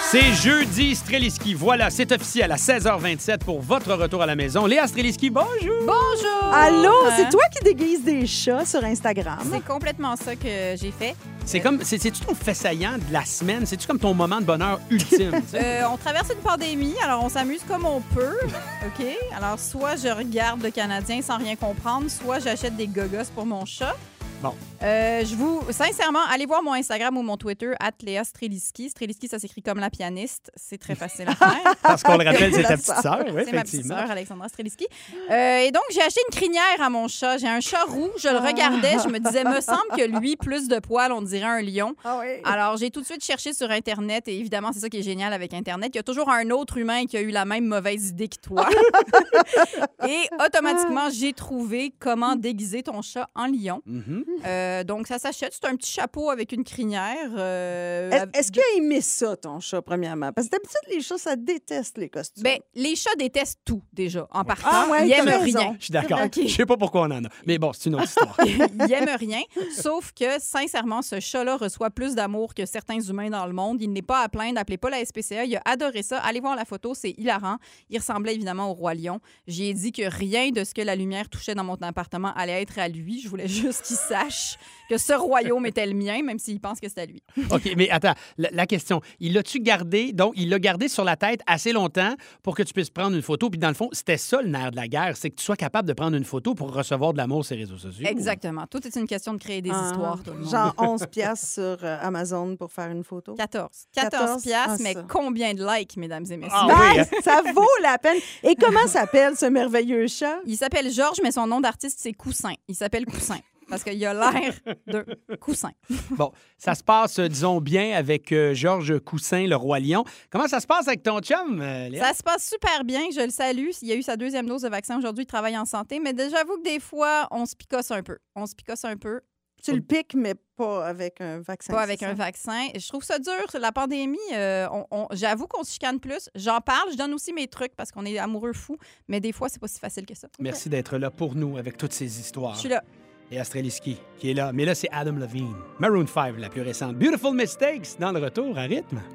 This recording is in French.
C'est jeudi, Streliski. Voilà, c'est officiel à 16h27 pour votre retour à la maison. Léa Streliski, bonjour! Bonjour! Allô, c'est toi qui déguises des chats sur Instagram? C'est complètement ça que j'ai fait. C'est-tu ton fait saillant de la semaine? C'est-tu comme ton moment de bonheur ultime? On traverse une pandémie, alors on s'amuse comme on peut, OK? Alors, soit je regarde le Canadien sans rien comprendre, soit j'achète des gogos pour mon chat. Bon. Sincèrement, allez voir mon Instagram ou mon Twitter, @LéaStreliski. Streliski, ça s'écrit comme la pianiste. C'est très facile à faire. Parce qu'on le rappelle, c'est ta petite sœur, oui, C'est ma petite effectivement. sœur, Alexandra Streliski. Et donc, j'ai acheté une crinière à mon chat. J'ai un chat roux. Je le regardais. Je me disais, me semble que lui, plus de poils, on dirait un lion. Ah oui. Alors, j'ai tout de suite cherché sur Internet. Et évidemment, c'est ça qui est génial avec Internet. Il y a toujours un autre humain qui a eu la même mauvaise idée que toi. Et automatiquement, j'ai trouvé comment déguiser ton chat en lion. Donc, ça s'achète. C'est un petit chapeau avec une crinière. Est-ce qu'il a aimé ça, ton chat, premièrement? Parce que d'habitude, les chats, ça déteste les costumes. Ben, les chats détestent tout, déjà, en partant. Ah ouais, Ils t'as aiment raison. rien. Je suis d'accord. OK. Je sais pas pourquoi on en a. Mais bon, c'est une autre histoire. Ils aiment rien. Sauf que, sincèrement, ce chat-là reçoit plus d'amour que certains humains dans le monde. Il n'est pas à plaindre. Appelez pas la SPCA. Il a adoré ça. Allez voir la photo. C'est hilarant. Il ressemblait évidemment au roi lion. J'ai dit que rien de ce que la lumière touchait dans mon appartement allait être à lui. Je voulais juste qu'il sache que ce royaume était le mien, même s'il pense que c'est à lui. OK, mais attends, la question, il l'a-tu gardé? Donc, il l'a gardé sur la tête assez longtemps pour que tu puisses prendre une photo. Puis, dans le fond, c'était ça le nerf de la guerre, c'est que tu sois capable de prendre une photo pour recevoir de l'amour sur les réseaux sociaux. Exactement. Tout est une question de créer des histoires, tout le monde. Genre 11 piastres sur Amazon pour faire une photo. 14 14 piastres, mais ça. combien de likes, mesdames et messieurs? Ah oui, hein? Ça vaut la peine. Et comment s'appelle ce merveilleux chat? Il s'appelle Georges, mais son nom d'artiste, c'est Coussin. Il s'appelle Coussin. Parce qu'il a l'air de Coussin. Bon, ça se passe, disons, bien avec Georges Coussin, le roi lion. Comment ça se passe avec ton chum, Léa? Ça se passe super bien, je le salue. Il a eu sa 2e dose de vaccin aujourd'hui, il travaille en santé, mais j'avoue que des fois, on se picosse un peu. Tu le piques, mais pas avec un vaccin. Pas avec c'est un ça? vaccin. Je trouve ça dur. La pandémie, j'avoue qu'on se chicane plus. J'en parle, je donne aussi mes trucs parce qu'on est amoureux fous, mais des fois, c'est pas si facile que ça. Merci d'être là pour nous avec toutes ces histoires. Je suis là. Et Streliski qui est là. Mais là, c'est Adam Levine. Maroon 5, la plus récente. Beautiful Mistakes dans le retour à rythme.